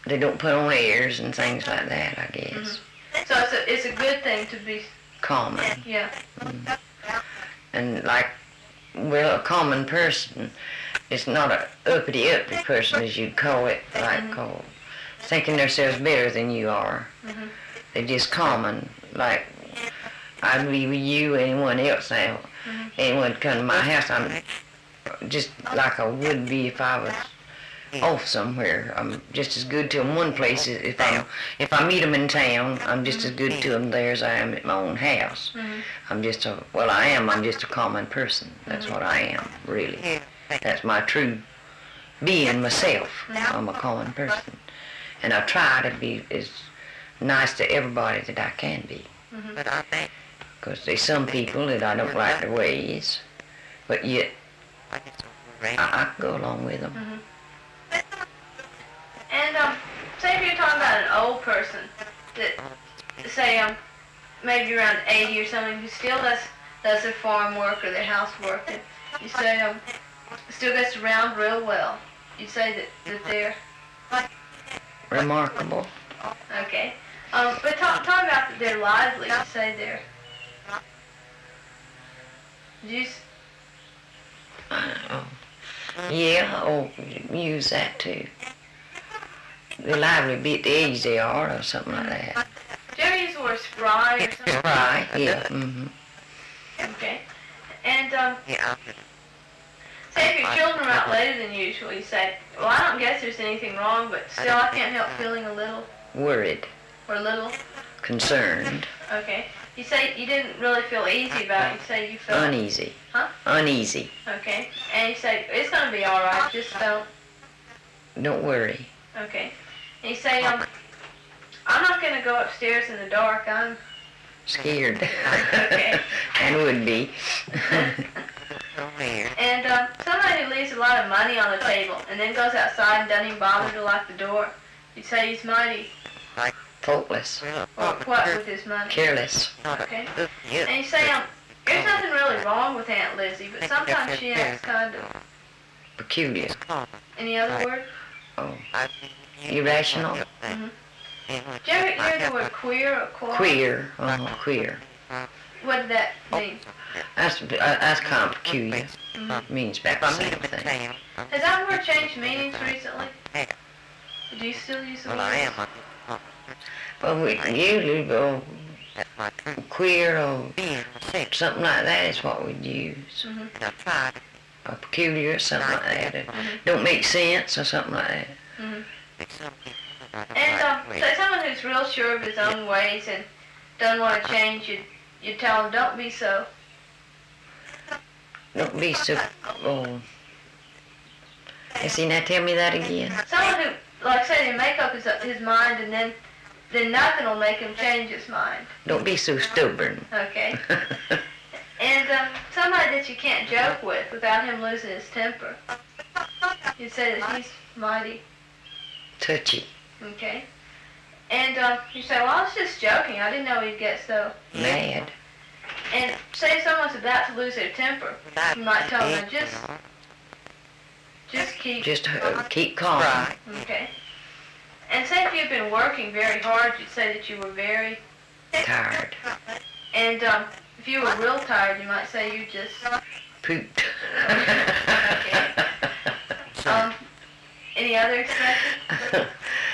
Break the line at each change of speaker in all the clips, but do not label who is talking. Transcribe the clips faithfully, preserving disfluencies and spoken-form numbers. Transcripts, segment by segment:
they don't put on airs and things like that, I guess.
Mm-hmm. So it's a, it's a good thing to be...
Common.
Yeah.
Mm. And like, well, a common person is not a uppity uppity person, as you'd call it, like
mm-hmm.
called, thinking themselves better than you are.
Mm-hmm.
They're just common, like I'd be with you, anyone else now.
Mm-hmm.
Anyone come to my house, I'm just like I would be if I was off somewhere. I'm just as good to them one place as if I if I meet them in town. I'm just as good to them there as I am at my own house.
Mm-hmm.
I'm just a well, I am. I'm just a common person. That's
mm-hmm.
what I am, really. That's my true being myself. I'm a common person, and I try to be as nice to everybody that I can be.
Mm-hmm.
Because there's some people that I don't like their ways, but yet I, I can go along with them.
Mm-hmm. And um, say if you're talking about an old person that, say um, maybe around eighty or something, who still does does their farm work or their housework, and you say um, still gets around real well. You say that that they're
remarkable.
Okay. Um, but talk talk about that they're lively. You say they're. You.
Oh. Yeah, oh, use that too. They're lively a bit the age they are, or something like that.
Do you ever use the word spry or something?
Spry, yeah. Mm-hmm.
Okay. And um, say if your children are out later than usual, you say, well, I don't guess there's anything wrong, but still I can't help feeling a little.
Worried.
Or a little.
Concerned.
Okay. You say you didn't really feel easy about it. You say you felt...
Uneasy.
Huh?
Uneasy.
Okay. And you say, it's going to be all right, just don't...
Don't worry.
Okay. And you say, um, I'm not going to go upstairs in the dark. I'm...
Scared.
Okay.
And would be.
And um, somebody who leaves a lot of money on the table and then goes outside and doesn't even bother to lock the door, you'd say he's mighty...
Faultless.
Or what with his money?
Careless.
Okay. And you say, um, there's nothing really wrong with Aunt Lizzie, but sometimes she acts kind of...
Peculiar.
Any other word?
Oh. Irrational.
Mm-hmm. Did you ever hear the word queer or queer?
Queer. Uh-huh, queer.
What did that mean?
That's, uh, that's kind of peculiar.
Mm-hmm.
Means about the same thing.
Has that word changed meanings recently? Do you still use the word?
Well, we usually go queer or something like that is what we'd use.
Mm-hmm.
Or peculiar or something like that. It
Mm-hmm.
don't make sense or something like that.
Mm-hmm. And um, so someone who's real sure of his own ways and doesn't want to change, you you tell him, don't be so.
Don't be so... Oh. You see, now tell me that again.
Someone who, like say, they make up his, his mind and then then nothing will make him change his mind.
Don't be so stubborn.
Okay. And um, somebody that you can't joke with without him losing his temper. You say that he's mighty.
Touchy.
Okay. And um, you say, well, I was just joking. I didn't know he'd get so
Mad.
And say someone's about to lose their temper. You might tell them, just, just keep...
Just uh, keep calm.
Okay. And say if you've been working very hard, you'd say that you were very...
Tired.
And um, if you were real tired, you might say you just...
Pooped.
Okay. Um, any other expressions?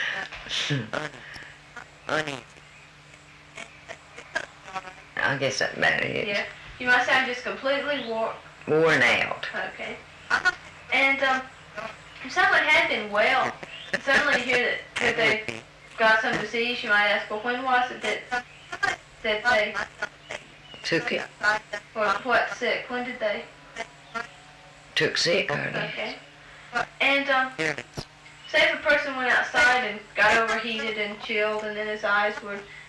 I guess that's about it.
Yeah. You might say I'm just completely wore...
Worn out.
Okay. And um, if someone had been well, and suddenly you hear that, that they got some disease, you might ask, well, when was it that that they...
Took it.
Or what, sick? When did they...
Took sick, I guess.
Okay. And um, say if a person went outside and got overheated and chilled, and then his eyes were